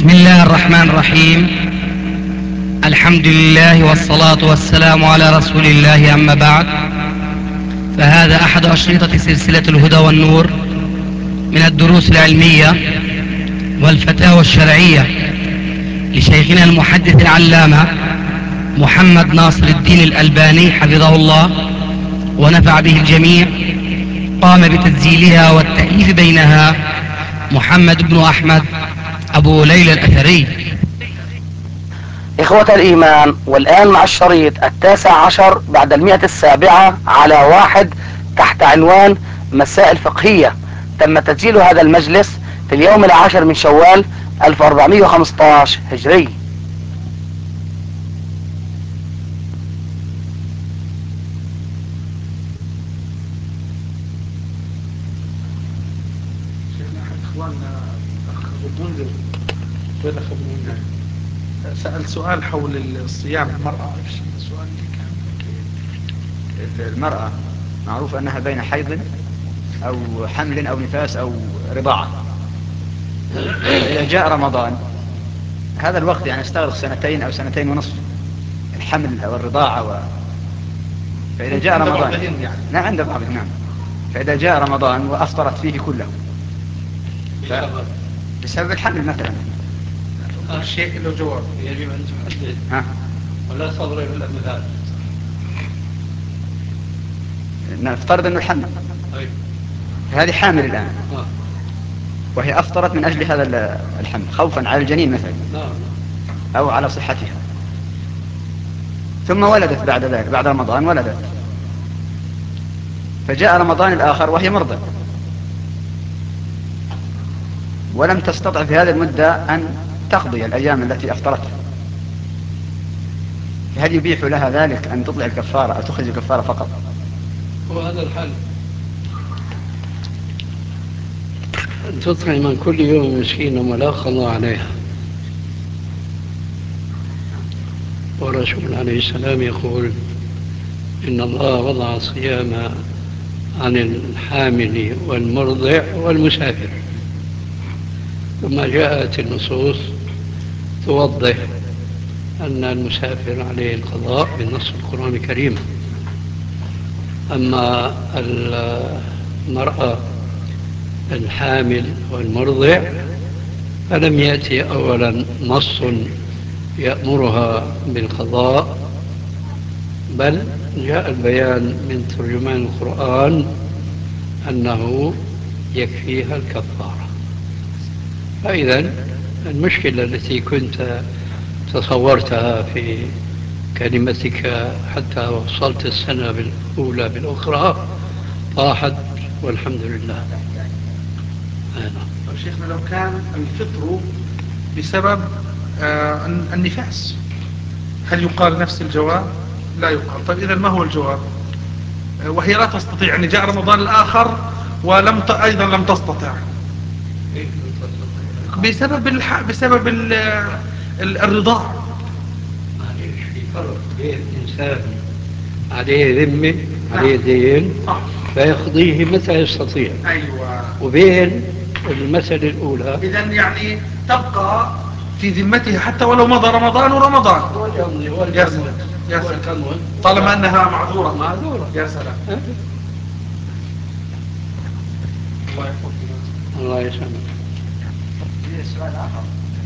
بسم الله الرحمن الرحيم. الحمد لله والصلاة والسلام على رسول الله، أما بعد، فهذا أحد أشرطة سلسلة الهدى والنور من الدروس العلمية والفتاوى الشرعية لشيخنا المحدث العلامة محمد ناصر الدين الألباني حفظه الله ونفع به الجميع. قام بتسجيلها والتأليف بينها محمد بن أحمد أبو ليلى الأثري. إخوة الإيمان، والآن مع الشريط 19 بعد 107 على 1 تحت عنوان مسائل فقهية. تم تسجيل هذا المجلس في اليوم 10 من شوال 1415 هجري. سأل سؤال حول الصيام المرأة. ايش السؤال اللي كان؟ المرأة معروف أنها بين حيض أو حمل أو نفاس أو رضاعة. إذا جاء رمضان هذا الوقت يعني استغرق 2 أو 2.5 الحمل أو الرضاعة فإذا جاء رمضان يعني. نعم عند بعضهم نعم. فإذا جاء رمضان وأفطرت فيه كله بسبب الحمل مثلا كل شيء له جواب. يجب أن تحدد ولا تضرب الأمثال. نفترض أنه الحمل هذه حامل الآن وهي أفطرت من أجل هذا الحمل خوفا على الجنين مثلا أو على صحتها، ثم ولدت بعد ذلك بعد رمضان ولدت، فجاء رمضان الآخر وهي مرضى ولم تستطع في هذه المدة أن تقضي الأيام التي أفطرتها، هل يبيح لها ذلك أن تطلع الكفارة أو تخرج الكفارة فقط؟ وهذا الحل أن تطعم من كل يوم مسكينا ولا قضاء عليها. والرسول عليه السلام يقول إن الله وضع الصيام عن الحامل والمرضع والمسافر، ثم جاءت النصوص توضح أن المسافر عليه القضاء بنص القرآن الكريم. أما المرأة الحامل والمرضع فلم يأتي أولا نص يأمرها بالقضاء، بل جاء البيان من ترجمان القرآن أنه يكفيها الكفارة. فإذا المشكلة التي كنت تصورتها في كلمتك حتى وصلت السنة الأولى بالأخرى طاحت والحمد لله. شيخنا لو كان الفطر بسبب النفاس هل يقال نفس الجواب؟ لا يقال. طيب إذا ما هو الجواب؟ وهي لا تستطيع، يعني جاء رمضان الآخر أيضا لم تستطع بسبب الرضاع. معليش، في فرق بين إنسان عليه ذمة عليه دين فيقضيه متى يستطيع، أيوة، وبين المسألة الأولى إذن يعني تبقى في ذمتها حتى ولو مضى رمضان ورمضان. يا سلام، طالما أنها معذورة. يا سلام. الله يسلمك. سؤال آخر.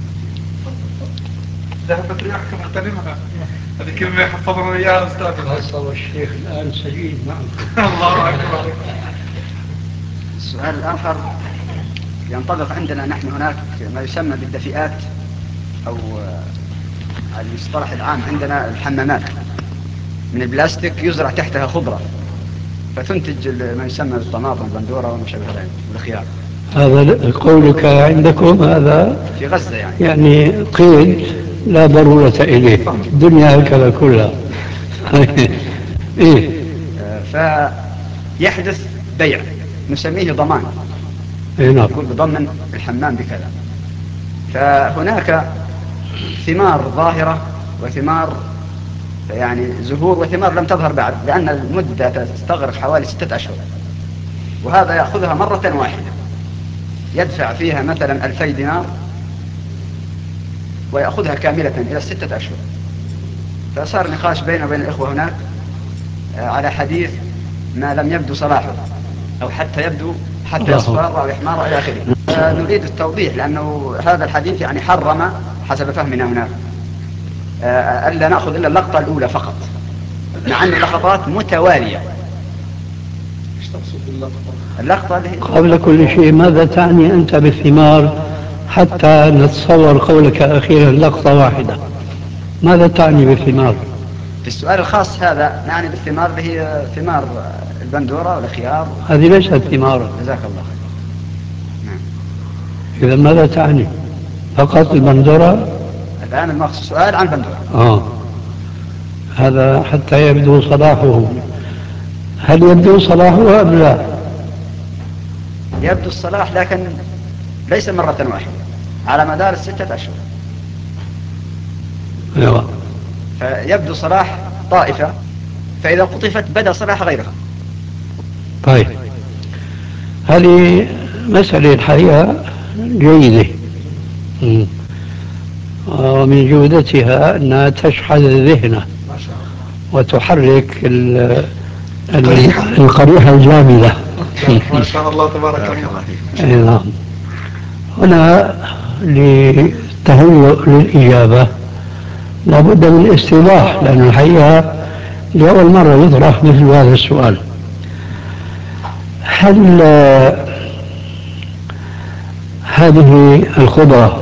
ذهبت رياحكم اغتنمها. هذه كلمة يحفظنا إياها أستاذ. خاصة والشيخ الآن سجين معكم. الله أكبر. السؤال الآخر ينطبق عندنا نحن هناك ما يسمى بالدفئات أو المصطلح العام عندنا الحمامات من البلاستيك يزرع تحتها خضرة فتنتج ما يسمى بالطماطم والبندورة وما شابه ذلك والخيار. هذا قولك عندكم هذا في غزة يعني قيد لا ضرورة إليه، الدنيا هكذا كلها. إيه؟ فيحدث بيع نسميه ضمان، يقول بضمن الحمام بكذا. فهناك ثمار ظاهرة وثمار يعني زهور وثمار لم تظهر بعد، لأن المدة تستغرق حوالي 6 أشهر، وهذا يأخذها مرة واحدة يدفع فيها مثلا 2000 دينار ويأخذها كاملة إلى 6 أشهر. فصار نقاش بينه وبين الإخوة هناك على حديث ما لم يبدو صلاحه أو حتى يبدو حتى يصفر أو يحمر إلى آخره. نريد التوضيح لأنه هذا الحديث يعني حرم حسب فهمنا هناك ألا نأخذ إلا اللقطة الأولى فقط، مع أن اللقطات متوالية. ايش تقصد باللقطة؟ اللقطة اللي هي قبل كل شيء ماذا تعني أنت بالثمار حتى نتصور قولك أخيرا لقطة واحدة؟ ماذا تعني بالثمار؟ في السؤال الخاص هذا نعني بالثمار اللي هي ثمار البندورة والخيار. هذه ليست ثمارا. جزاك الله خير. نعم. إذا ماذا تعني؟ فقط البندورة؟ الآن المقصود السؤال عن البندورة. هذا حتى يبدو صلاحه. هل يبدو صلاحه أم لا؟ يبدو الصلاح لكن ليس مرة واحدة على مدار 6 أشهر. أيوة. فيبدو صلاح طائفة، فإذا قطفت بدأ صلاح غيرها. طيب، هذه مسألة الحقيقة جيدة، ومن جودتها أنها تشحذ الذهن وتحرك القريحة الجامدة. ما شاء الله تبارك الله. نعم. هنا للتهيؤ للإجابة لابد من الاستيضاح، لأن الحقيقة لأول مرة يطرح مثل هذا السؤال. هل هذه الخضرة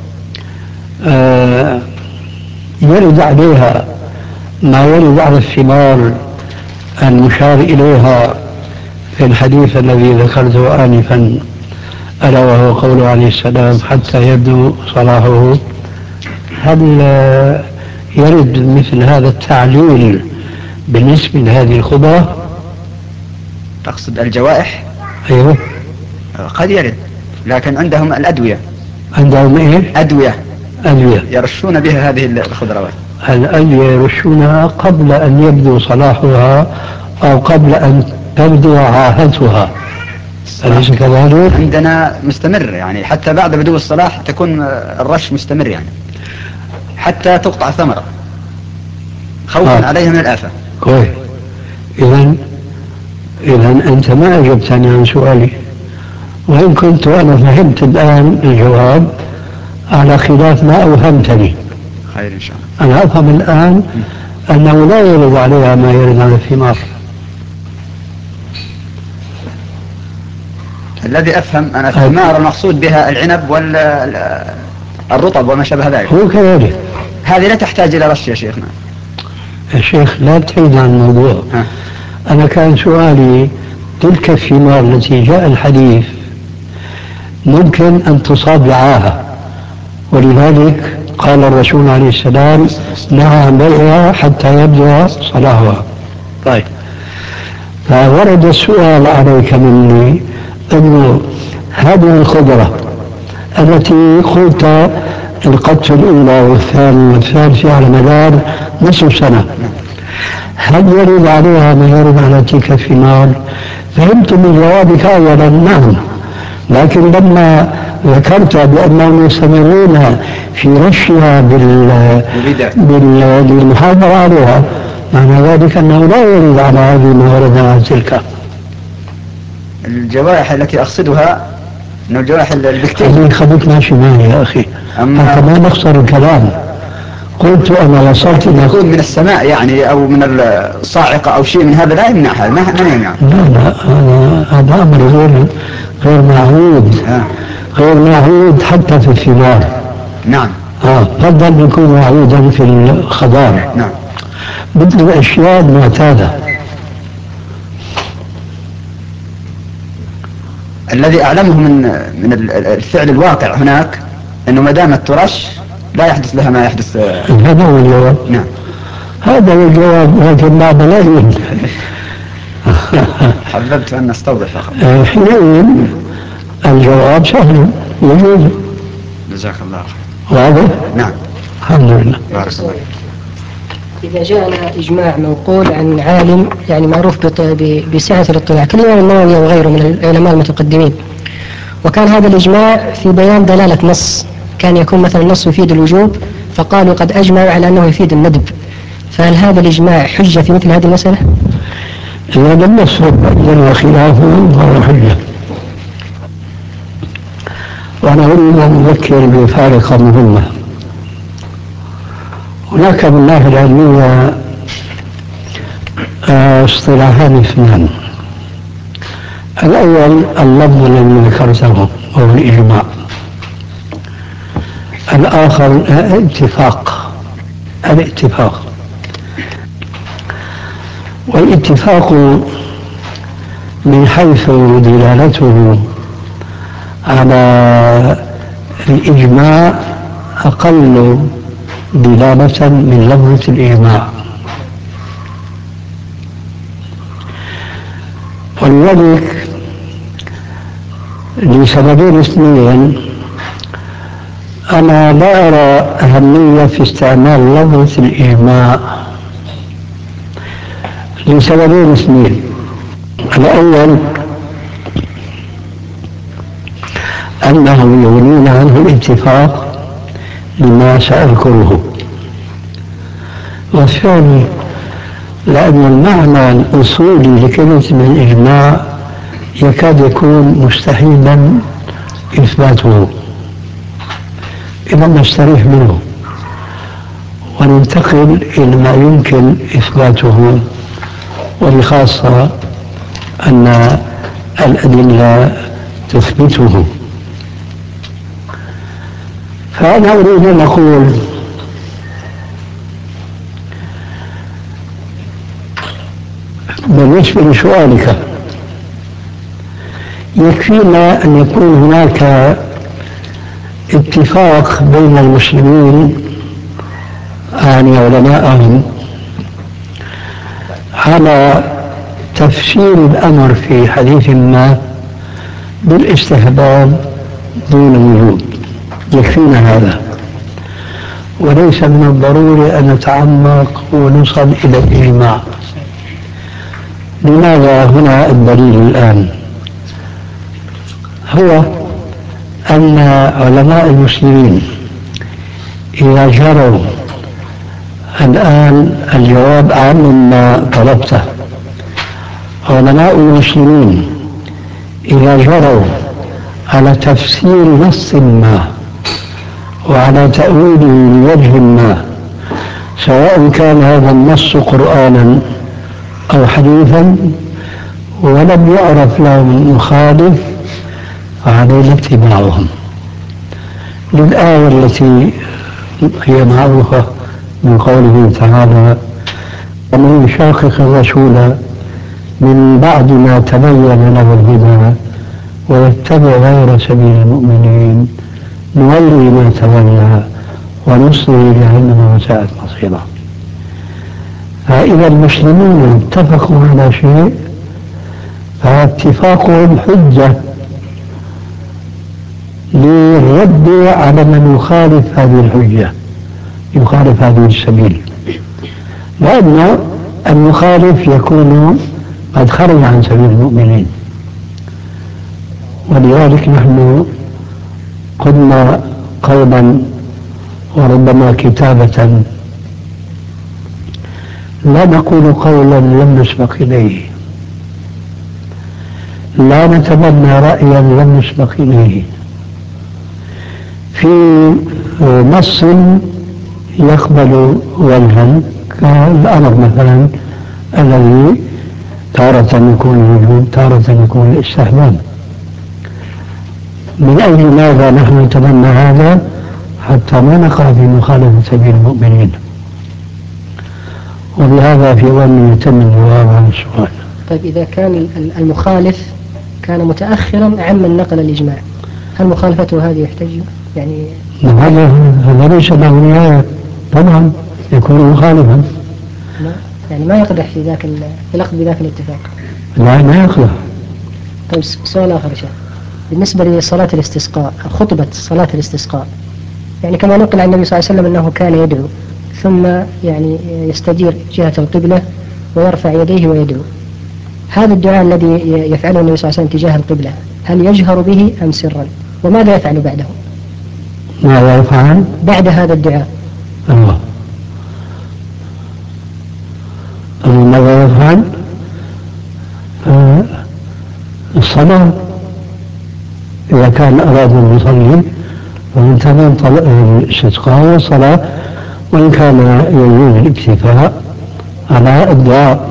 يرد عليها ما يرد على الثمار المشار إليها في الحديث الذي ذكرته آنفا، ألا وهو قوله عليه السلام حتى يبدو صلاحه؟ هل يرد مثل هذا التعليل بالنسبة لهذه الخضرة؟ تقصد الجوائح؟ أيوه. قد يرد، لكن عندهم الأدوية. عندهم إيه؟ أدوية يرشون بها هذه الخضروات. الأدوية يرشونها قبل أن يبدو صلاحها أو قبل أن تبدو عاهتها، أليس كذلك؟ عندنا مستمر، يعني حتى بعد بدو الصلاح تكون الرش مستمر، يعني حتى تقطع ثمرة خوفا عليها من الآفة. كويس. إذا أنت ما أجبتني عن سؤالي، وإن كنت أنا فهمت الآن الجواب على خلاف ما أوهمتني. خير إن شاء الله. أنا أفهم الآن أنه لا يرد عليها ما يرد على الثمار. الذي أفهم أنا الثمار المقصود بها العنب والرطب وما شابه ذلك. هو كذلك. هذه لا تحتاج إلى رش يا شيخنا. يا شيخ لا تحيد عن الموضوع. أنا كان سؤالي تلك الثمار التي جاء الحديث ممكن أن تصاب بعاهة، ولذلك قال الرسول عليه السلام نهى عن بيعها حتى يبدو صلاحها. طيب، فورد السؤال عليك مني أنه هذه الخضرة التي قلت القطف الأولى والثانية والثالثة على مدار نصف سنة، هل يرد عليها ما يرد على تلك الثمار؟ فهمت من جوابك أولا نعم، لكن لما ذكرت بأنهم يستمرون في رشها بالمحافظة عليها، معنى ذلك أنه لا يرد على هذه ما ورد على تلك. الجوائح التي أقصدها أن الجوائح البكتيريا. خليك ماشي معي يا أخي حتى ما نخسر الكلام. قلت أنا وصلت إلى يكون من السماء يعني أو من الصاعقة أو شيء من هذا لا يمنعها، ما يمنع. لا هذا أمر غير معهود. غير معهود حتى في الثمار. نعم. فضل يكون معهودا في الخضار. نعم. مثل الأشياء المعتادة. الذي أعلمه من الفعل الواقع هناك أنه ما دامت ترش لا يحدث لها ما يحدث. هذا هو الجواب. نعم. هذا هو الجواب، لكن بعد لا يوجد. حببت أن نستوضح فقط. حينئذ الجواب سهل يجوز. جزاك الله خير. واضح؟ نعم. الحمد لله. بارك الله. إذا جاءنا إجماع منقول عن عالم يعني معروف بسعة الاطلاع كالإمام النووي وغيره من العلماء المتقدمين، وكان هذا الإجماع في بيان دلالة نص كان يكون مثلا النص يفيد الوجوب فقالوا قد أجمعوا على أنه يفيد الندب، فهل هذا الإجماع حجة في مثل هذه المسألة؟ إذا لم يصرف إذن وخلافه فهو حجة. وأنا أريد أن أذكر بفارقة مهمة. هناك من الناحية العلمية اصطلاحان اثنان. الأول اللفظ الذي ذكرته وهو الإجماع، الآخر الاتفاق. والاتفاق من حيث دلالته على الإجماع أقل دلالة من لفظة الإجماع، ولذلك لسببين اثنين أنا لا أرى أهمية في استعمال لفظة الإجماع لسببين اثنين. الأول أنه يغنينا عنه الاتفاق لما سأذكره، والثاني لأن المعنى الأصولي لكلمة الإجماع يكاد يكون مستحيلا إثباته. إذا نستريح منه وننتقل إلى ما يمكن إثباته، وبخاصة أن الأدلة تثبته. فأنا أريد أن أقول بالنسبة لسؤالك يكفينا أن يكون هناك اتفاق بين المسلمين يعني علماءهم على تفسير الأمر في حديث ما بالاستحباب دون وجوب، يكفينا هذا، وليس من الضروري أن نتعمق ونصل إلى الإجماع. لماذا هنا الدليل الآن؟ هو أن علماء المسلمين إذا جروا الآن الجواب عن ما طلبته، علماء المسلمين إذا جروا على تفسير نص ما وعلى تأويله لوجه ما، سواء كان هذا النص قرآنا أو حديثا، ولم يعرف لهم مخالف، فعلينا اتباعهم للآية التي هي معروفة من قوله تعالى: ومن يشاقق الرسول من بعد ما تبين له الهدى ويتبع غير سبيل المؤمنين نولي ما تولى ونصره جهنم وساءت مصيرا. فإذا المسلمون اتفقوا على شيء فاتفاقهم حجة للرد على من يخالف هذه الحجة، يخالف هذه السبيل، لأن المخالف يكون قد خرج عن سبيل المؤمنين. ولذلك نحن قلنا قولا وربما كتابة: لا نقول قولا لم نسبق إليه، لا نتبنى رأيا لم نسبق إليه في نص يقبل وجها، كالأمر مثلا الذي تارة يكون الوجوب تارة يكون الاستحباب. من أجل ماذا نحن نتبنى هذا؟ حتى ما نقع في مخالفة سبيل المؤمنين. وبهذا في ظني يتم الجواب عن السؤال. طيب إذا كان المخالف كان متأخرا عن من نقل الإجماع، هل مخالفته هذه يحتج يعني؟ هذا ليس له نهاية، طبعا يكون مخالفا. يعني ما يقدح في ذاك الأخذ بذاك الاتفاق. لا، ما يقدح. طيب سؤال آخر شيء، بالنسبة لصلاة الاستسقاء، خطبة صلاة الاستسقاء، يعني كما نقل عن النبي صلى الله عليه وسلم أنه كان يدعو ثم يعني يستدير جهة القبلة ويرفع يديه ويدعو. هذا الدعاء الذي يفعله النبي صلى الله عليه وسلم تجاه القبلة هل يجهر به أم سرا؟ وماذا يفعل بعده؟ ماذا يفعل؟ بعد هذا الدعاء. الله. ماذا يفعل؟ الصلاة إذا كان أراد أن يصلي فمن تمام الاستسقاء والصلاة، وإن كان يجوز الاكتفاء على الدعاء.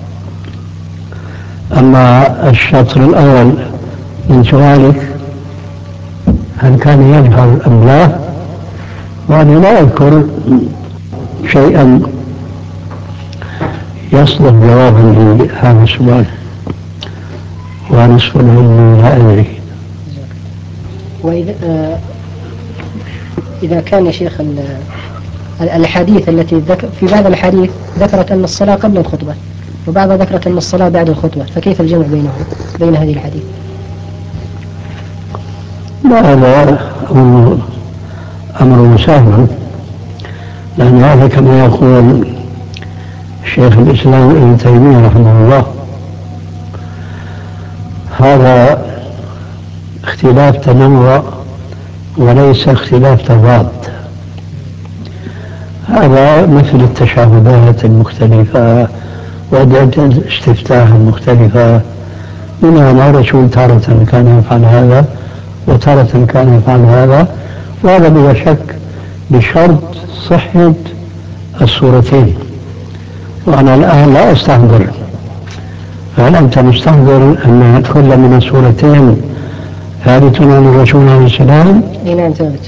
أما الشطر الأول من سؤالك هل كان يجهر أم لا، وأنا لا أذكر شيئا يصلح جوابا لهذا السؤال، ونصف العلم لا أدري. وإذا إذا كان يا شيخ الأحاديث التي في بعض الأحاديث ذكرت أن الصلاة قبل الخطبة، وبعضها ذكرت أن الصلاة بعد الخطبة، فكيف الجمع بين هذه الأحاديث؟ لا، هذا أمر سهل، لأن هذا كما يقول شيخ الإسلام ابن تيمية رحمه الله، هذا اختلاف تنوع وليس اختلاف تضاد. هذا مثل التشهدات المختلفة وأدعية الاستفتاح المختلفة، منها الرسول تارة كان يفعل هذا وتارة كان يفعل هذا، وهذا بلا شك بشرط صحة الصورتين. وأنا الآن لا أستحضر، هل أنت مستحضر أن كل من الصورتين ثابت عن الرسول عليه السلام؟ نعم ثابت.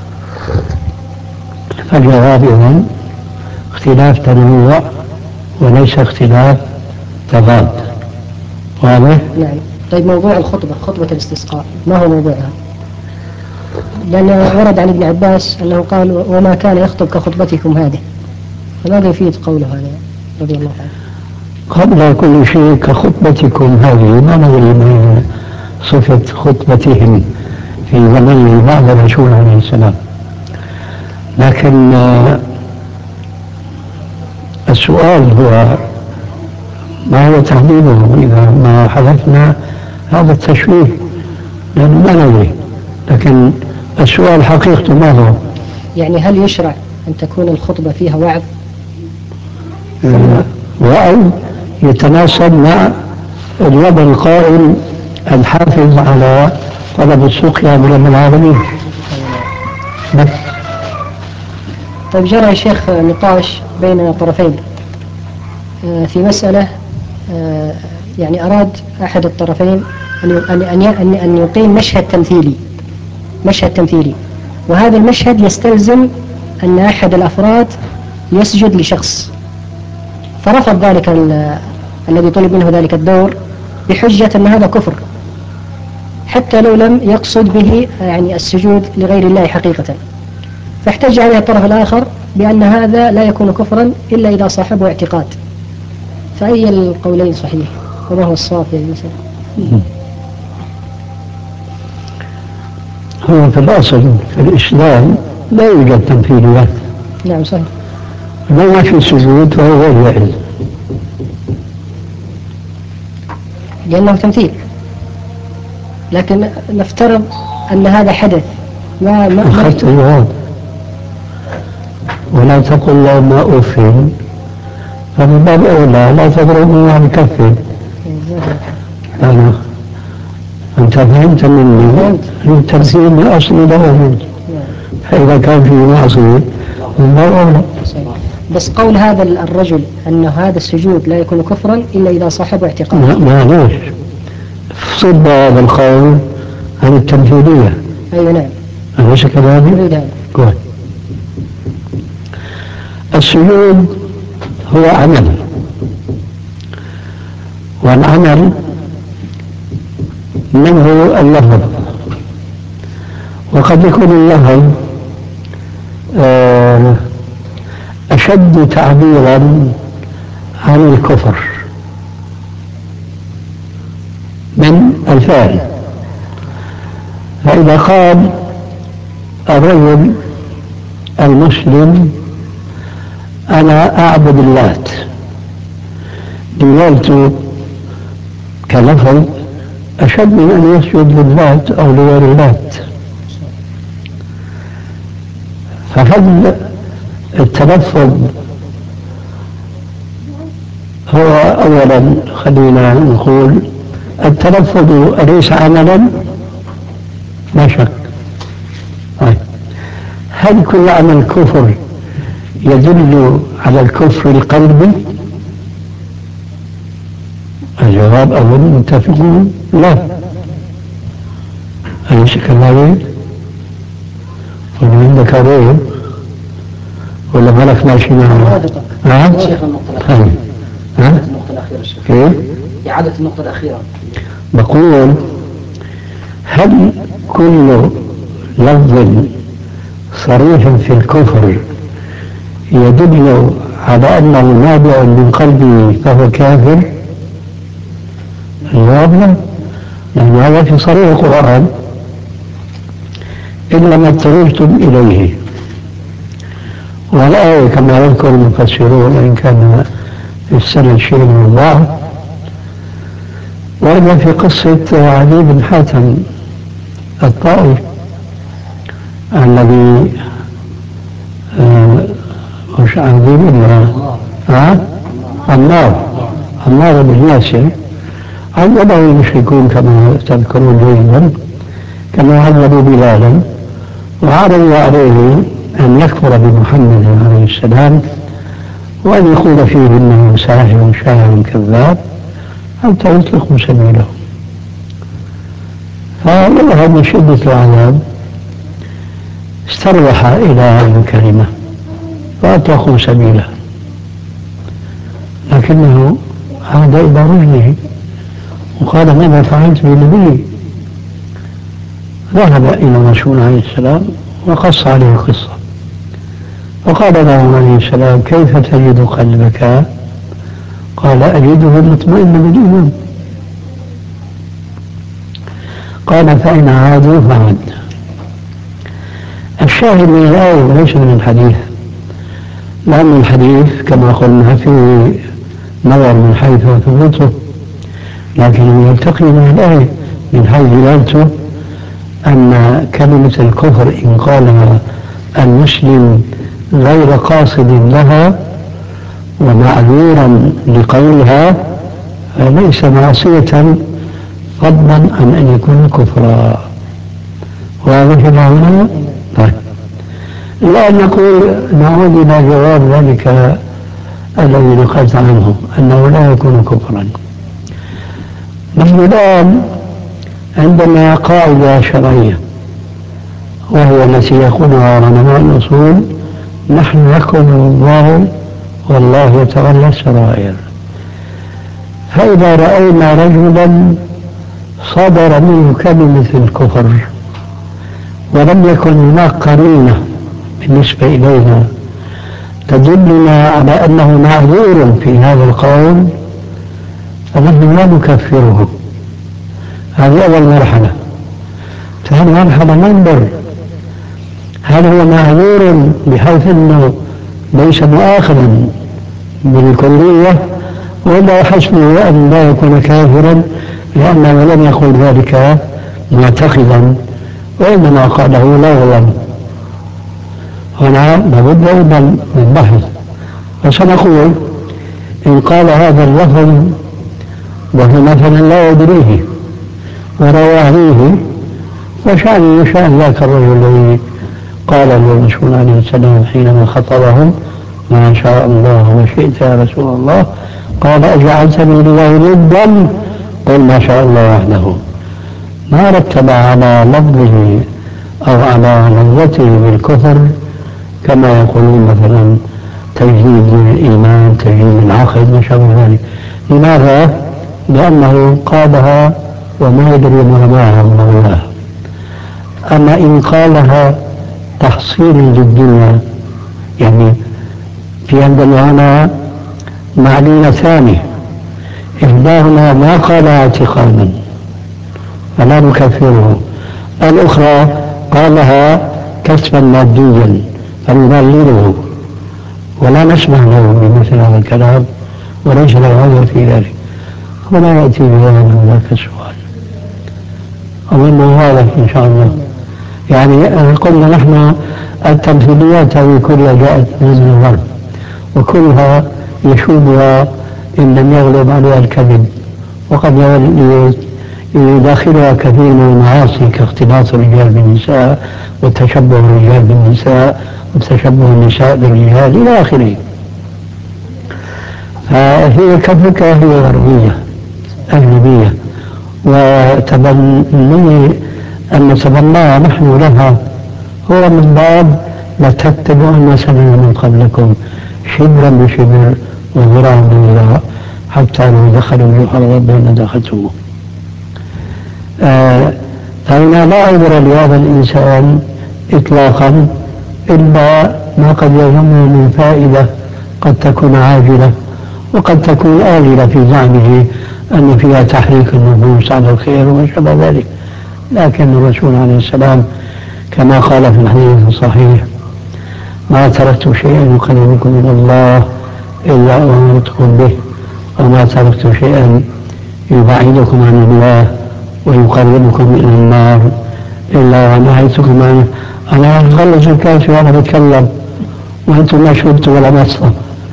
فالجواب إذن اختلاف تنوع وليس اختلاف تضاد. واضح؟ نعم. طيب موضوع الخطبة، خطبة الاستسقاء، ما هو موضوعها؟ لأن ورد عن ابن عباس أنه قال وما كان يخطب كخطبتكم هذه، فماذا يفيد قوله هذا رضي الله عنه؟ قبل كل شيء كخطبتكم هذه، ما ندري ما صفة خطبتهم في زمن بعد الرسول عليه السلام، لكن السؤال هو ما هو تحديده إذا ما حذفنا هذا التشويه، لأنه ما ندري. لكن السؤال حقيقته ما هو؟ يعني هل يشرع أن تكون الخطبة فيها وعظ؟ أو يتناسب مع الوضع القائم الحافظ على طلب السقيا من رب العالمين. بس. طيب جرى يا شيخ نقاش بين طرفين في مسألة، يعني أراد أحد الطرفين أن يقيم مشهد تمثيلي، وهذا المشهد يستلزم أن أحد الأفراد يسجد لشخص، فرفض ذلك الذي طلب منه ذلك الدور بحجة أن هذا كفر، حتى لو لم يقصد به يعني السجود لغير الله حقيقة. فاحتج عليه الطرف الآخر بأن هذا لا يكون كفرا إلا إذا صاحبه اعتقاد. فأي القولين صحيح؟ وما هو الصواب يا يوسف؟ هو في الأصل في الإسلام لا يوجد تمثيليات. نعم صحيح. ما في سجود فهو غير جائز، لأنه تمثيل. لكن نفترض أن هذا حدث ما أخذت الجواب. ولا تقل له ما أفهم، فمن باب أولى لا تضربني عن كفي. أنت فهمت مني التمثيل بالأصل لا يجوز، فإذا كان في معصية من باب أولى. بس قول هذا الرجل أن هذا السجود لا يكون كفرا إلا إذا صاحبه اعتقاد، ما ليش صد هذا القول عن التمثيلية. أيوة نعم. أليس كذلك؟ السجود هو عمل، والعمل منه اللفظ، وقد يكون اللفظ أشد تعبيرا عن الكفر من الفعل. فإذا قال الرجل المسلم أنا أعبد اللات، دلالته كلفظ أشد من أن يسجد للات أو لغير اللات. فهل التلفظ هو أولا خلينا نقول التلفظ أليس عملا؟ لا شك. هل كل عمل كفر يدل على الكفر القلبي؟ الجواب أولا متفقون لا. أليس كذلك؟ ولا عندك رأي ولا مالك ماشي معه؟ شيخ النقطة الأخيرة كيف؟ إعادة النقطة الأخيرة. بقول هل كل لفظ صريح في الكفر يدل على أنه نابع من قلبه فهو كافر؟ الجواب لا، لأن هذا في صريح القرآن إلا ما اضطررتم إليه. والآية كما يذكر المفسرون وإن كان في السنة شيء من الضعف ورد في قصة علي بن حاتم الطائي الذي مش عظيم إلا عمار بن ياسر عذبه المشركون كما تذكرون جيدا كما عذبوا بلالا وعرضوا عليه أن يكفر بمحمد عليه السلام وأن يقول فيه إنه ساحر شاعر كذاب حتى يطلقوا سبيله. فوالله من شدة العذاب استروح إلى هذه الكلمة فأطلقوا سبيله، لكنه عاد إلى رجله وقال ماذا فعلت بنبي؟ ذهب إلى الرسول عليه السلام وقص عليه القصة فقال له عليه السلام كيف تجد قلبك؟ قال أجده مطمئنا بالإيمان. قال فإن عادوا فعد. الشاهد من الآية ليس من الحديث، لأن الحديث كما قلنا فيه نظر من حيث ثبوته، لكن يلتقي من الآية من حيث دلالته أن كلمة الكفر إن قالها المسلم غير قاصد لها ومعذورا لقولها ليس معصية فضلا عن أن يكون كفرا. واضح هنا؟ طيب الآن نقول نعود إلى جواب ذلك الذي نقلت عنه أنه لا يكون كفرا. نحن الآن عندنا قاعدة شرعية وهي التي يقولها علماء الأصول نحن نحكم الله والله يتولى السرائر. فإذا رأينا رجلا صدر منه كلمة الكفر ولم يكن هناك قرينة بالنسبة إلينا تدلنا على أنه معذور في هذا القول فنحن لا نكفره. هذه أول مرحلة. ثاني مرحلة ننظر هل هو معذور بحيث أنه ليس مؤاخذا بالكلية ولا حسبه أن لا يكون كافرا لأنه لم يقل ذلك معتقدا وإنما قاله لغوا. هنا لابد من البحث. وسنقول إن قال هذا اللفظ وهو مثلا لا يدريه ورواه وشأنه وشأن ذاك الرجل الذي قال للرسول عليه السلام حينما خطبهم ما شاء الله وشئت يا رسول الله قال أجعلتني لله ندا قل ما شاء الله وحده. ما رتب على لفظه أو على لفظته بالكفر كما يقولون مثلا تجديد الإيمان تجديد العقد ما شابه ذلك. لماذا؟ لأنه قالها وما يدري ما معها وما معها. أما إن قالها تحصيل للدنيا يعني في عندنا هنا معلومة ثانية إحداهما ما قالها اعتقادا فلا نكفره، الأخرى قالها كسبا ماديا فنضلله ولا نسمح له بمثل هذا الكلام وليس له عذر في ذلك. ولا يأتي بهذا من ذاك السؤال. أظنه واضح إن شاء الله. يعني قلنا نحن التمثيليات هذه كلها جاءت من الغرب، وكلها يشوبها إن لم يغلب عليها الكذب، وقد يداخلها كثير من المعاصي كاختلاط الرجال بالنساء، وتشبه الرجال بالنساء، وتشبه النساء بالرجال إلى آخره. فهي كفكرة هي غربية أجنبية، وتبني أن نتبناها نحن لها هو من باب لتتبعن سنن من قبلكم شبرا بشبر وذراعا بذراع حتى لو دخلوا جحر ربهم لدخلتموه. فإن لا عذر لهذا الإنسان إطلاقا إلا ما قد يظنه من فائدة قد تكون عاجلة وقد تكون آجلة في زعمه أن فيها تحريك النفوس على الخير وما شابه ذلك. لكن الرسول عليه السلام كما قال في الحديث الصحيح: ما تركت شيئا يقربكم من الله إلا أمرتكم به، وما تركت شيئا يبعدكم عن الله ويقربكم إلى النار إلا ونهيتكم عنه. أنا أغلظ الكاس وأنا بتكلم وأنتم ما شربتوا ولا مصة.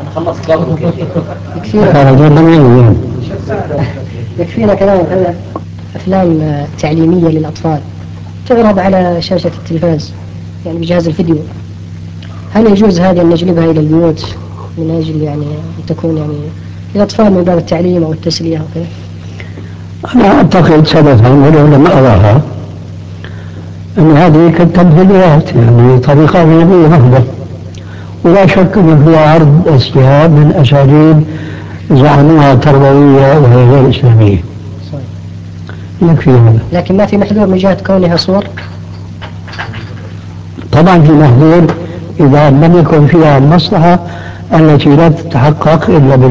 يكفينا كلام عن أفلام تعليمية للأطفال تعرض على شاشة التلفاز يعني بجهاز الفيديو. هل يجوز هذا أن نجلبها إلى البيوت من أجل يعني أن تكون يعني للأطفال من باب التعليم أو التسلية وكذا؟ أنا أعتقد سببا ولو لم أراها أن هذه كالتمثيليات يعني طريقة أجنبية محضة، ولا شك أن فيها عرض أشياء من أساليب زعموها تربوية وهي غير إسلامية. يكفي هذا. لكن ما في محذور من جهة كونها صور؟ طبعا في محذور إذا لم يكن فيها المصلحة التي لا تتحقق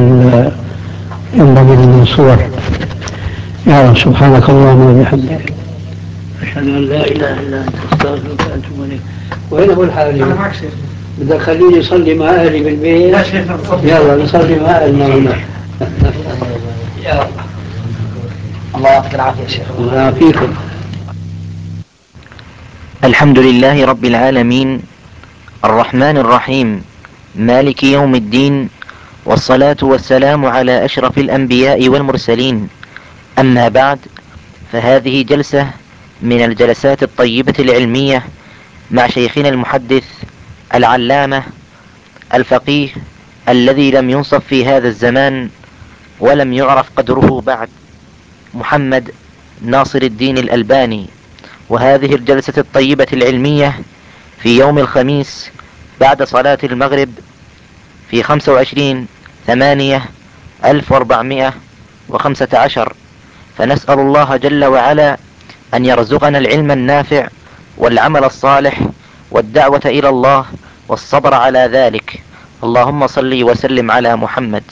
إلا بالصور. يا رب سبحانك اللهم وبحمدك أشهد أن لا إله إلا أنت أستغفرك وأتوب إليك. وين أبو الحالي؟ أنا معك شيخ. بدك خليني يصلي مع أهلي بالبيت؟ لا شيخ يلا نصلي مع أهلنا هنا. يا الله يعطيك العافية يا شيخ. الله يعافيكم. الحمد لله رب العالمين الرحمن الرحيم مالك يوم الدين، والصلاة والسلام على أشرف الأنبياء والمرسلين. أما بعد، فهذه جلسة من الجلسات الطيبة العلمية مع شيخنا المحدث العلامة الفقيه الذي لم ينصف في هذا الزمان ولم يعرف قدره بعد، محمد ناصر الدين الألباني. وهذه الجلسة الطيبة العلمية في يوم الخميس بعد صلاة المغرب في 25/8/1415، فنسأل الله جل وعلا أن يرزقنا العلم النافع والعمل الصالح والدعوة إلى الله والصبر على ذلك. اللهم صل وسلم على محمد.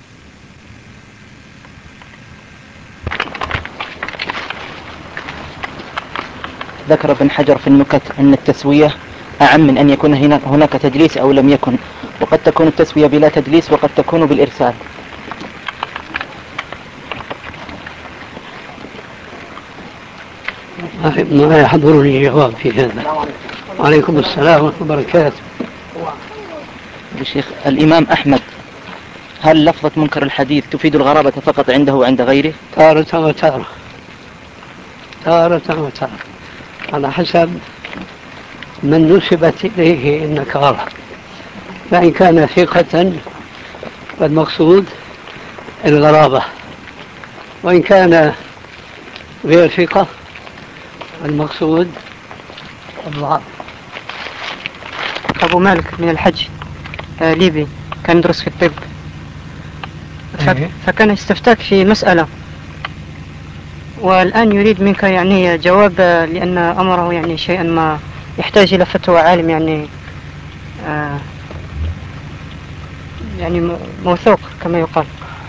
ذكر ابن حجر في النكت أن التسوية أعم من أن يكون هناك تدليس أو لم يكن، وقد تكون التسوية بلا تدليس وقد تكون بالإرسال. ما يحضرني جواب في هذا. وعليكم السلام ورحمة الله وبركاته. الشيخ الإمام أحمد، هل لفظة منكر الحديث تفيد الغرابة فقط عنده وعند غيره؟ تارة وتارة، تارة وتارة، على حسب من نسبت إليه النكارة. فإن كان ثقة فالمقصود الغرابة، وإن كان غير ثقة المقصود الضعف. أبو مالك من الحج ليبي، كان يدرس في الطب، فكان يستفتاك في مسألة، والآن يريد منك يعني جواب، لأن أمره يعني شيئا ما يحتاج إلى فتوى عالم يعني موثوق كما يقال.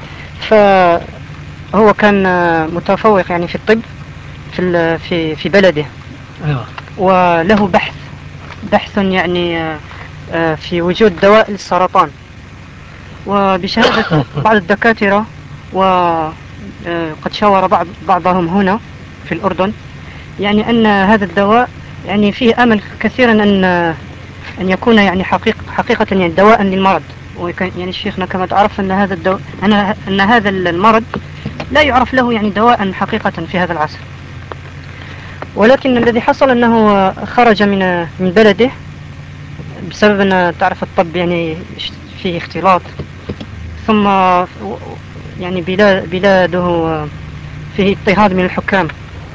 فهو كان متفوق يعني في الطب في بلده، وله بحث يعني في وجود دواء للسرطان، وبشهادة بعض الدكاترة وقد شاور بعضهم هنا في الأردن يعني أن هذا الدواء يعني فيه أمل كثيرا أن يكون يعني حقيقة يعني دواء للمرض. يعني شيخنا كما تعرف أن هذا أن هذا المرض لا يعرف له يعني دواء حقيقة في هذا العصر. ولكن الذي حصل أنه خرج من بلده بسبب أن تعرف الطب يعني فيه اختلاط، ثم يعني بلاده فيه اضطهاد من الحكام.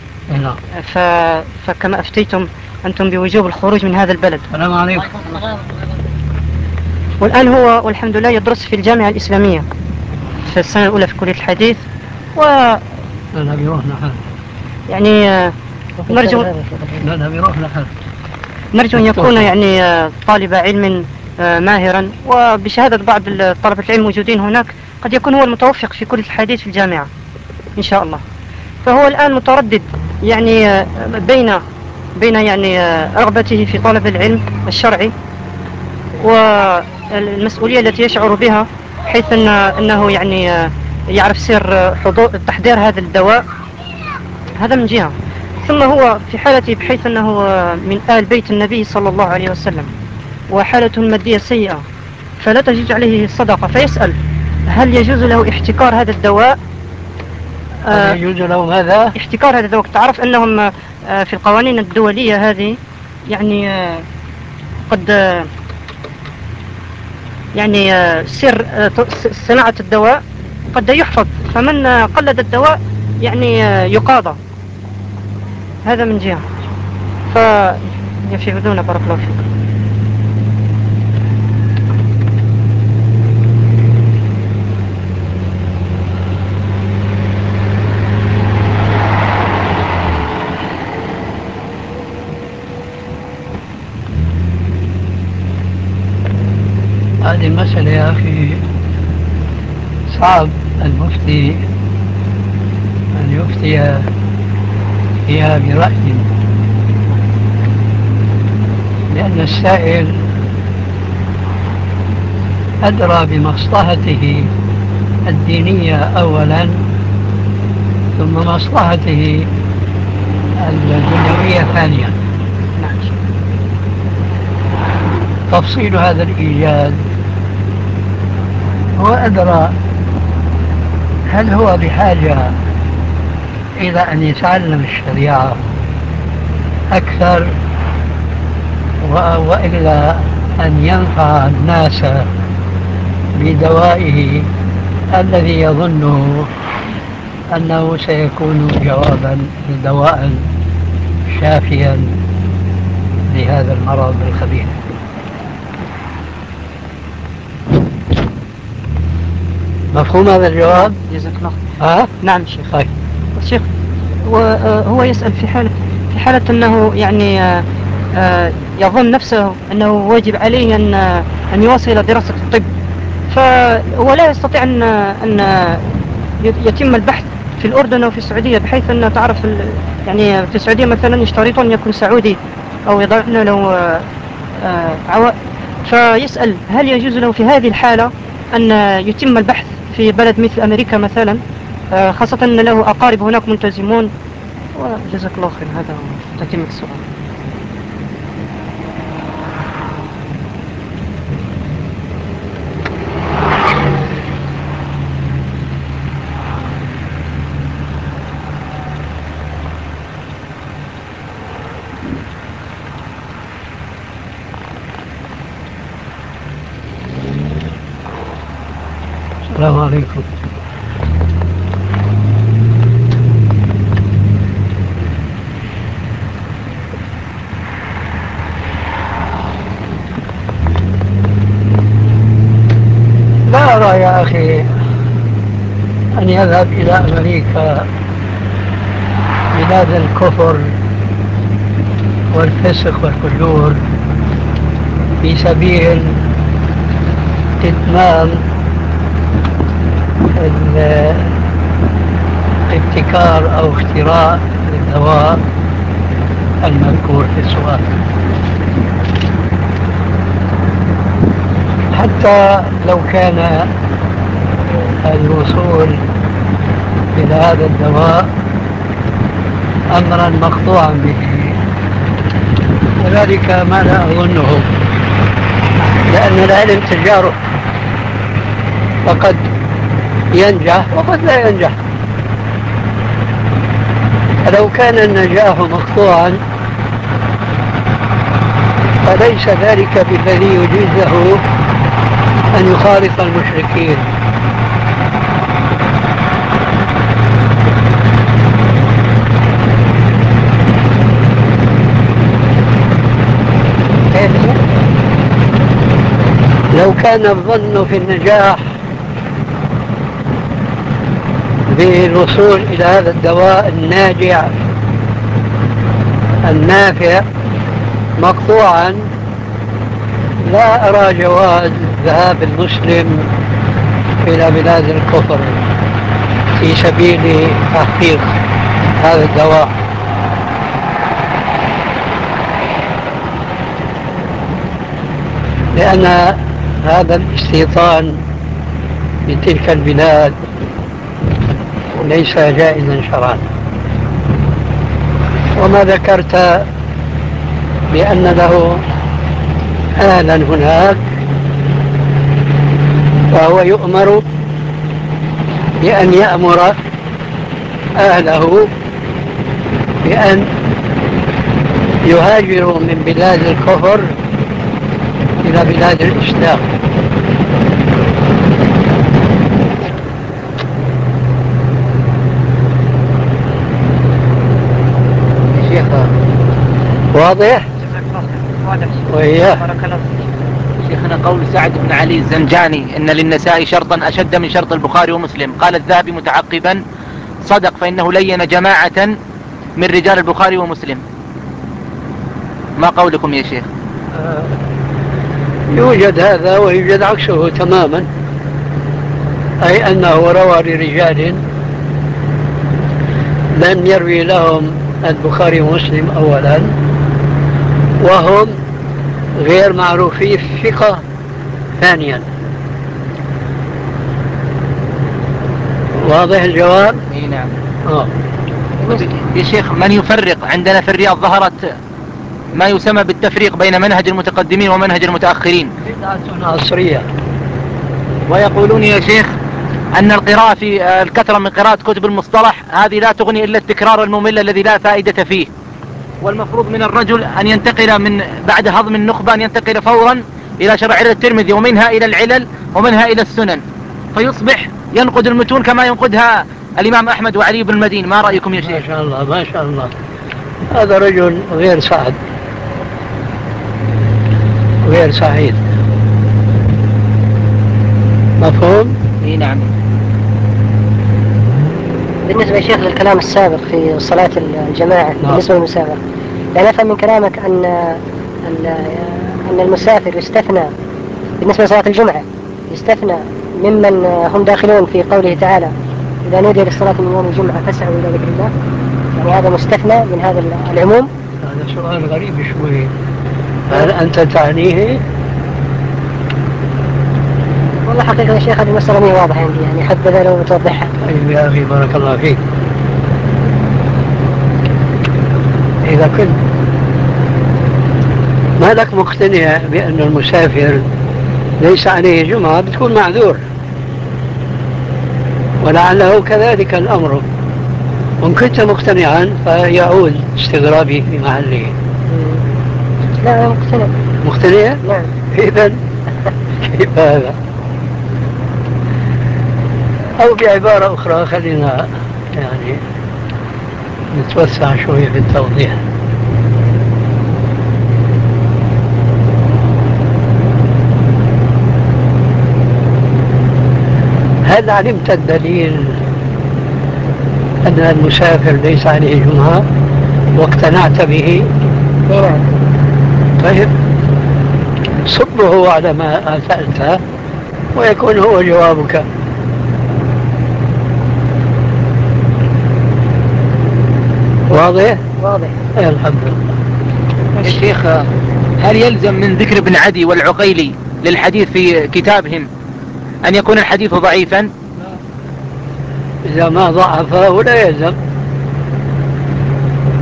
فكما أفتيتم أنتم بوجوب الخروج من هذا البلد. السلام عليكم. والآن هو والحمد لله يدرس في الجامعة الإسلامية في السنة الأولى في كلية الحديث. يعني نرجو أن يكون يعني طالب علم ماهرا، وبشهادة بعض طلبة العلم موجودين هناك قد يكون هو المتوفق في كلية الحديث في الجامعة إن شاء الله. فهو الآن متردد يعني بين يعني رغبته في طلب العلم الشرعي والمسؤولية التي يشعر بها، حيث أنه يعني يعرف سر تحضير هذا الدواء. هذا من جهة. ثم هو في حالته بحيث أنه من آل بيت النبي صلى الله عليه وسلم وحالته المادية سيئة، فلا تجوز عليه الصدقة، فيسأل هل يجوز له احتكار هذا الدواء؟ يجوز له ماذا؟ احتكار هذا الدواء. تعرف أنهم في القوانين الدولية هذه يعني قد يعني سر صناعة الدواء قد يحفظ، فمن قلد الدواء يعني يقاضى. هذا من جهة. فيفيدون بارك الله فيكم. هذه المسألة يا أخي صعب المفتي أن يفتي فيها برأي، لأن السائل أدرى بمصلحته الدينية أولا، ثم مصلحته الدنيوية ثانيا. تفصيل هذا الإيجاد هو أدرى هل هو بحاجة إلى أن يتعلم الشريعة أكثر وإلا أن ينفع الناس بدوائه الذي يظنه أنه سيكون جوابا دواء شافيا لهذا المرض الخبيث. مفهوم هذا الجواب؟ جزاك الله. نعم شيخ. طيب. شيخ هو يسأل في حالة أنه يعني يظن نفسه أنه واجب عليه أن يواصل دراسة الطب، فهو لا يستطيع أن يتم البحث في الأردن أو في السعودية، بحيث أن تعرف يعني في السعودية مثلا يشترطون أن يكون سعودي أو يضعون له عوائد. فيسأل هل يجوز له في هذه الحالة أن يتم البحث في بلد مثل أمريكا مثلا، خاصة أن له أقارب هناك ملتزمون. وجزاك الله خير. هذا تتم السؤال. السلام عليكم. لا أرى يا أخي أن يذهب إلى أمريكا بلاد الكفر والفسق والفجور في سبيل إتمام ابتكار أو اختراع الدواء المذكور في السؤال. حتى لو كان الوصول إلى هذا الدواء أمرا مقطوعا به، وذلك ما لا أظنه، لأن العلم تجارب، فقد ينجح وقد لا ينجح. فلو كان النجاح مقطوعا فليس ذلك بالذي يجيزه أن يخالط المشركين. لو كان الظن في النجاح بالوصول إلى هذا الدواء الناجع النافع مقطوعا، لا أرى جواز ذهاب المسلم إلى بلاد الكفر في سبيل تحقيق هذا الدواء. لأن هذا الاستيطان بتلك البلاد ليس جائزا شرعا. وما ذكرت بأن له أهلا هناك، فهو يؤمر بأن يأمر أهله بأن يهاجروا من بلاد الكفر إلى بلاد الإسلام. شيخ واضح؟ وإياه شيخنا قول سعد بن علي الزنجاني إن للنساء شرطا أشد من شرط البخاري ومسلم، قال الذهبي متعقبا: صدق، فإنه لين جماعة من رجال البخاري ومسلم. ما قولكم يا شيخ؟ يوجد هذا ويوجد عكسه تماما، أي أنه روى لرجال لم يروي لهم البخاري ومسلم أولا، وهم غير معروفي الثقة ثانيا. واضح الجواب؟ اي نعم. يا شيخ، من يفرق؟ عندنا في الرياض ظهرت ما يسمى بالتفريق بين منهج المتقدمين ومنهج المتأخرين، بدعة عصرية. ويقولون يا شيخ أن القراءة في الكثرة من قراءة كتب المصطلح هذه لا تغني إلا التكرار الممل الذي لا فائدة فيه، والمفروض من الرجل أن ينتقل من بعد هضم النخبة أن ينتقل فورا إلى شرائع الترمذي ومنها إلى العلل ومنها إلى السنن، فيصبح ينقد المتون كما ينقدها الإمام أحمد وعلي بن المدين. ما رأيكم يا شيخ؟ ما شاء الله ما شاء الله، هذا رجل غير سعد، غير سعيد. مفهوم؟ اي نعم. بالنسبة يا شيخ للكلام السابق في صلاة الجماعة بالنسبة للمسافر، لا نفهم من كلامك أن المسافر يستثنى بالنسبة لصلاة الجمعة، يستثنى ممن هم داخلون في قوله تعالى: إذا نودي للصلاة من يوم الجمعة فاسعوا إلى ذكر الله، يعني هذا مستثنى من هذا العموم؟ هذا سؤال غريب شوي، هل أنت تعنيه؟ والله حقيقة يا شيخ هذه المسألة مي واضحة عندي، يعني حبذا لو توضحها. طيب يا أخي بارك الله فيك، إذا كنت ما لك مقتنع بأن المسافر ليس عليه جمعة بتكون معذور، ولعله كذلك الأمر. وإن كنت مقتنعا فيعود استغرابي في محله. لا أنا مقتنع. مقتنع؟ نعم. إذن كيف هذا؟ أو بعبارة أخرى خلينا يعني نتوسع شوية في التوضيح. هل علمت الدليل أن المسافر ليس عليه جمعة واقتنعت به؟ نعم. طيب صبه على ما سألته ويكون هو جوابك. واضح؟ واضح. الحمد لله. يا شيخ، هل يلزم من ذكر ابن عدي والعقيلي للحديث في كتابهم أن يكون الحديث ضعيفا؟ إذا ما ضعفه لا يلزم.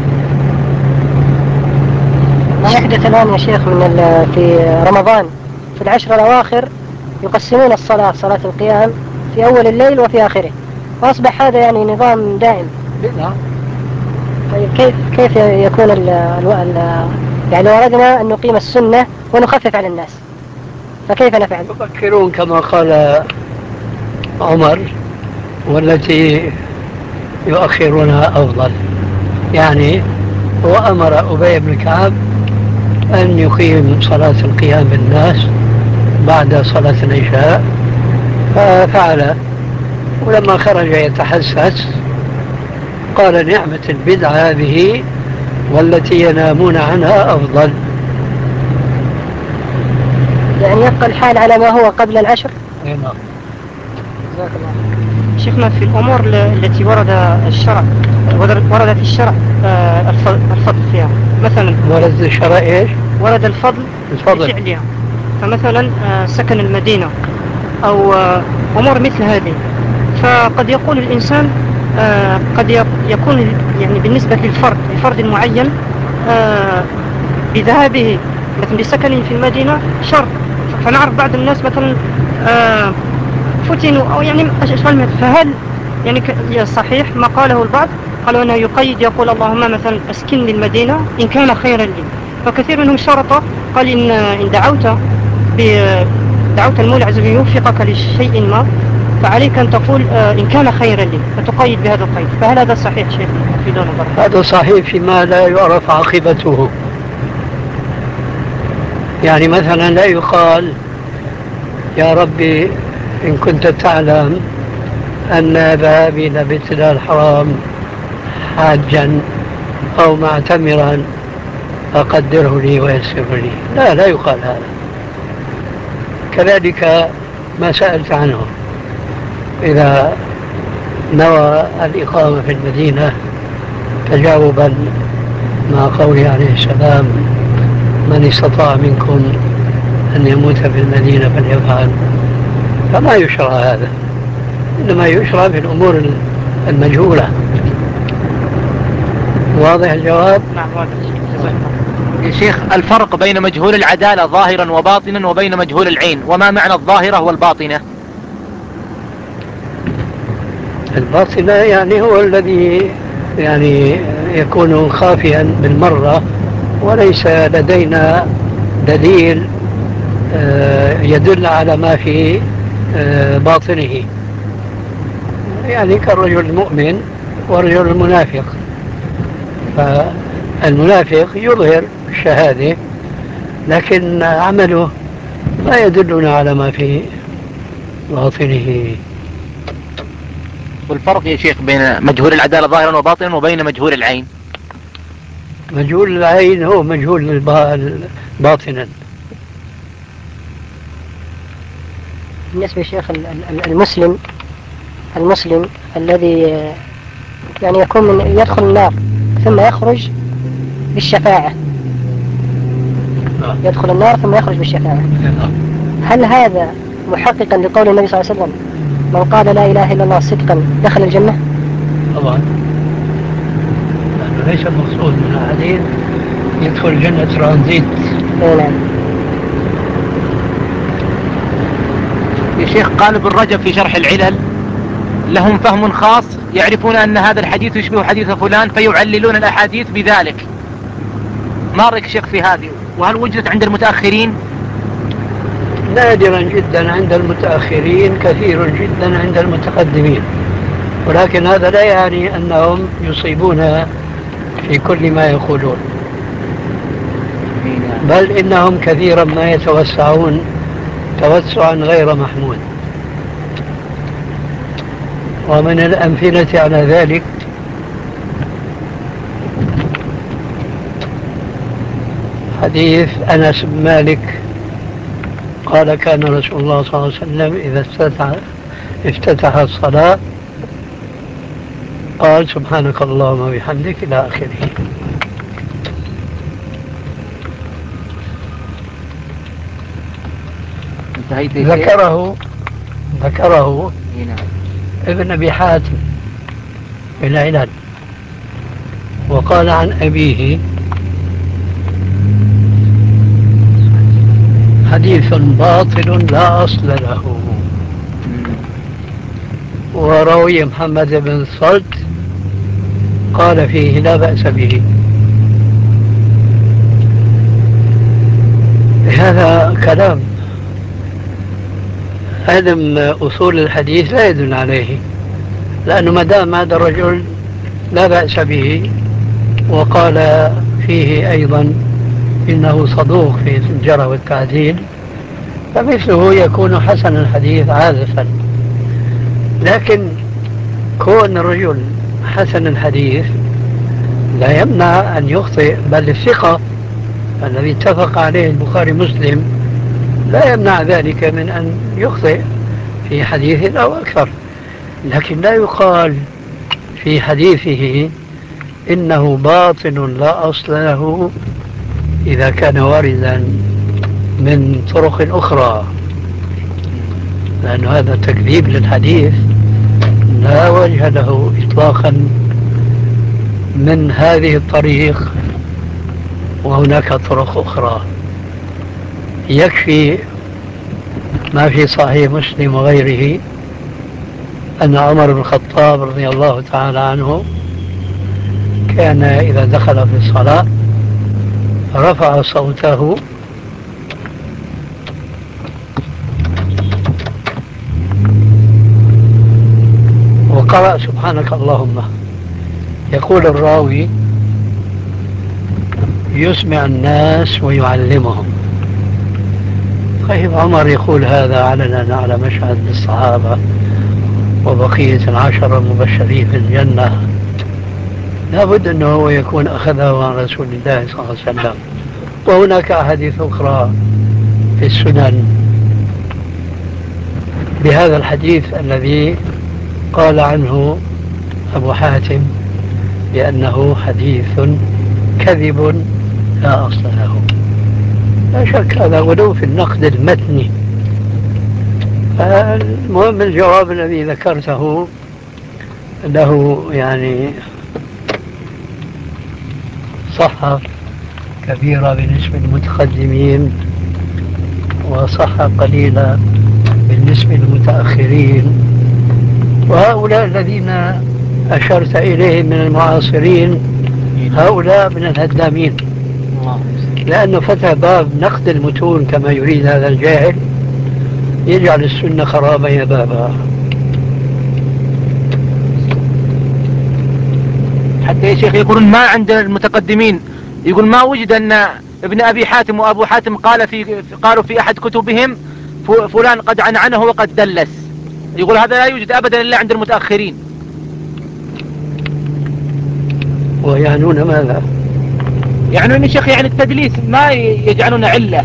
ما يحدث الآن يا شيخ في رمضان في العشر الأواخر يقسمون الصلاة، صلاة القيام، في أول الليل وفي آخره، وأصبح هذا يعني نظام دائم. بدعة. طيب كيف يكون يعني لو أردنا أن نقيم السنة ونخفف على الناس فكيف نفعل؟ يفكرون كما قال عمر: والتي يؤخرونها أفضل. يعني هو أمر أبي بن كعب أن يقيم صلاة القيام بالناس بعد صلاة العشاء، ففعل. ولما خرج يتحسس قال: نعمة البدعة هذه والتي ينامون عنها أفضل. يعني يبقى الحال على ما هو قبل العشر. نعم. جزاك الله. شيخنا في الأمور التي ورد الشرع وردت الشرع الفضل فيها، مثلا ورد الشرع إيش؟ ورد الفضل بفعلها، فمثلا سكن المدينة أو أمور مثل هذه. فقد يقول الإنسان قد يكون يعني بالنسبة لفرد معين بذهابه مثلا بسكنه في المدينة شر، فنعرف بعض الناس مثلا فتنوا أو يعني أشغال. فهل يعني صحيح ما قاله البعض، قالوا أنه يقيد، يقول اللهم مثلا أسكنني المدينة إن كان خيرا لي. فكثير منهم شرط، قال إن دعوت المولى عز وجل يوفقك لشيء ما فعليك أن تقول إن كان خيرا لي، فتقيد بهذا القيد. فهل هذا صحيح شيخ في دون البركة؟ هذا صحيح فيما لا يعرف عاقبته. يعني مثلا لا يقال: يا ربي إن كنت تعلم أن ذهابي إلى بيت الله الحرام حاجا أو معتمرا فقدره لي ويسره لي. لا يقال هذا. كذلك ما سألت عنه، إذا نوى الإقامة في المدينة تجاوبا مع قوله عليه السلام: من استطاع منكم أن يموت في المدينة فليفعل، فما يشرع هذا، إنما يشرع في الأمور المجهولة. واضح الجواب؟ نعم واضح. يا شيخ، الفرق بين مجهول العدالة ظاهرا وباطنا وبين مجهول العين، وما معنى الظاهرة والباطنة؟ الباطنة يعني هو الذي يعني يكون خافيا بالمرة وليس لدينا دليل يدل على ما في باطنه، يعني كالرجل المؤمن والرجل المنافق. فالمنافق يظهر الشهادة لكن عمله لا يدلنا على ما في باطنه. والفرق يا شيخ بين مجهول العدالة ظاهرا وباطنا وبين مجهول العين؟ مجهول العين هو مجهول باطنا. بالنسبة للشيخ المسلم الذي يعني يدخل النار ثم يخرج بالشفاعة، يدخل النار ثم يخرج بالشفاعة، هل هذا محققا لقول النبي صلى الله عليه وسلم: من قال لا إله إلا الله صدقا دخل الجنة؟ طبعا، لأنه ليس المقصود من الحديث يدخل الجنة ترانزيت. نعم. يا شيخ، قال ابن رجب في شرح العلل: لهم فهم خاص، يعرفون أن هذا الحديث يشبه حديث فلان فيعللون الأحاديث بذلك. ما رأيك شيخ في هذه؟ وهل وجدت عند المتأخرين؟ نادرا جدا عند المتأخرين، كثير جدا عند المتقدمين، ولكن هذا لا يعني أنهم يصيبون في كل ما يقولون، بل إنهم كثيرا ما يتوسعون توسعا غير محمود. ومن الأمثلة على ذلك حديث أنس بن مالك قال: كان رسول الله صلى الله عليه وسلم إذا افتتح الصلاة قال: سبحانك اللهم وبحمدك إلى آخره. ذكره ابن أبي حاتم في العلل، وقال عن أبيه حديث باطل لا أصل له، وروي محمد بن صلت قال فيه لا بأس به. هذا كلام علم أصول الحديث لا يدل عليه، لأنه ما دام هذا الرجل لا بأس به وقال فيه أيضا إنه صدوق في الجرح والتعديل، فمثله يكون حسن الحديث عازفا. لكن كون الرجل حسن الحديث لا يمنع أن يخطئ، بل الثقة الذي اتفق عليه البخاري مسلم لا يمنع ذلك من أن يخطئ في حديث أو أكثر. لكن لا يقال في حديثه إنه باطل لا أصل له إذا كان واردا من طرق أخرى، لأن هذا تكذيب للحديث لا وجه له إطلاقا من هذه الطريق، وهناك طرق أخرى. يكفي ما في صحيح مسلم وغيره أن عمر بن الخطاب رضي الله تعالى عنه كان إذا دخل في الصلاة رفع صوته وقرأ سبحانك اللهم. يقول الراوي يسمع الناس ويعلمهم. طيب عمر يقول هذا علنا على مشهد الصحابة وبقية العشرة المبشرين في الجنة، لابد أنه هو يكون أخذه عن رسول الله صلى الله عليه وسلم. وهناك أحاديث أخرى في السنن بهذا الحديث الذي قال عنه أبو حاتم بأنه حديث كذب لا أصل له. لا شك هذا ولو في النقد المتني. المهم الجواب الذي ذكرته له يعني صحة كبيرة بالنسبة للمتقدمين وصحة قليلة بالنسبة للمتأخرين، وهؤلاء الذين أشرت إليهم من المعاصرين هؤلاء من الهدامين، لأنه فتح باب نقد المتون كما يريد هذا الجاهل، يجعل السنة خرابا يا بابا. حتى يا شيخ يقولون ما عند المتقدمين، يقول ما وجد أن ابن أبي حاتم وأبو حاتم قالوا في أحد كتبهم فلان قد عنعنه وقد دلس. يقول هذا لا يوجد أبدا إلا عند المتأخرين. ويعنون ماذا؟ يعنون يا شيخ يعني التدليس ما يجعلون علة.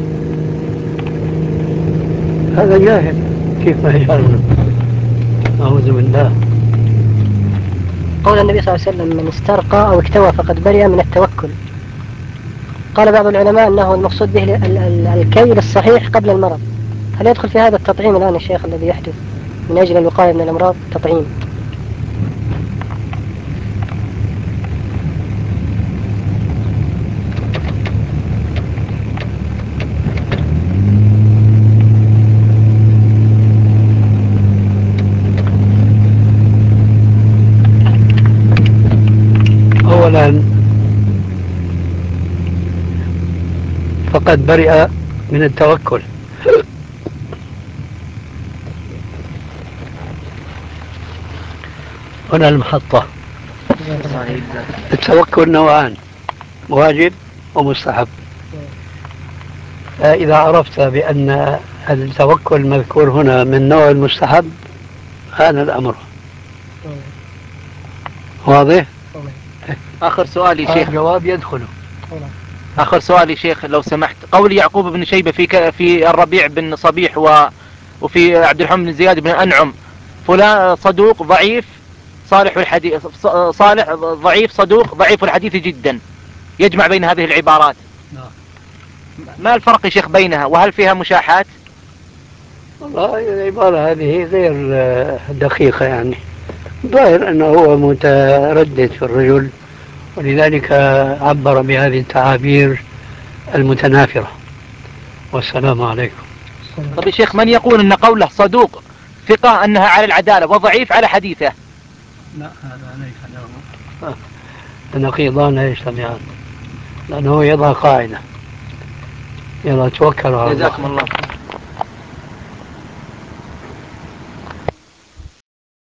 هذا جاهل كيف ما يجعلون؟ أعوذ بالله. قول النبي صلى الله عليه وسلم من استرقى أو اكتوى فقد برئ من التوكل. قال بعض العلماء أنه المقصود به الكيل الصحيح قبل المرض. هل يدخل في هذا التطعيم الآن الشيخ الذي يحدث من أجل الوقاية من الأمراض تطعيم؟ أولا فقد برئ من التوكل. هنا المحطة. التوكل نوعان، واجب ومستحب. إذا عرفت بأن التوكل المذكور هنا من نوع المستحب هذا الأمر واضح. آخر سؤال يا شيخ. الجواب يدخله. آخر سؤال يا شيخ لو سمحت. قول يعقوب بن شيبة في الربيع بن صبيح وفي عبد الرحمن بن زياد بن أنعم فلان صدوق ضعيف صالح الحديث، صالح ضعيف صدوق ضعيف الحديث جدا، يجمع بين هذه العبارات. ما الفرق يا شيخ بينها وهل فيها مشاحات؟ والله العبارة هذه غير دقيقة، يعني ظاهر أنه هو متردد في الرجل، ولذلك عبر بهذه التعابير المتنافرة. والسلام عليكم. طب يا شيخ، من يقول أن قوله صدوق ثقة أنها على العدالة وضعيف على حديثه؟ لا هذا ليس له، النقيضان لا يجتمعان، لأنه يضع قاعدة، يلا توكلوا على الله. جزاكم الله.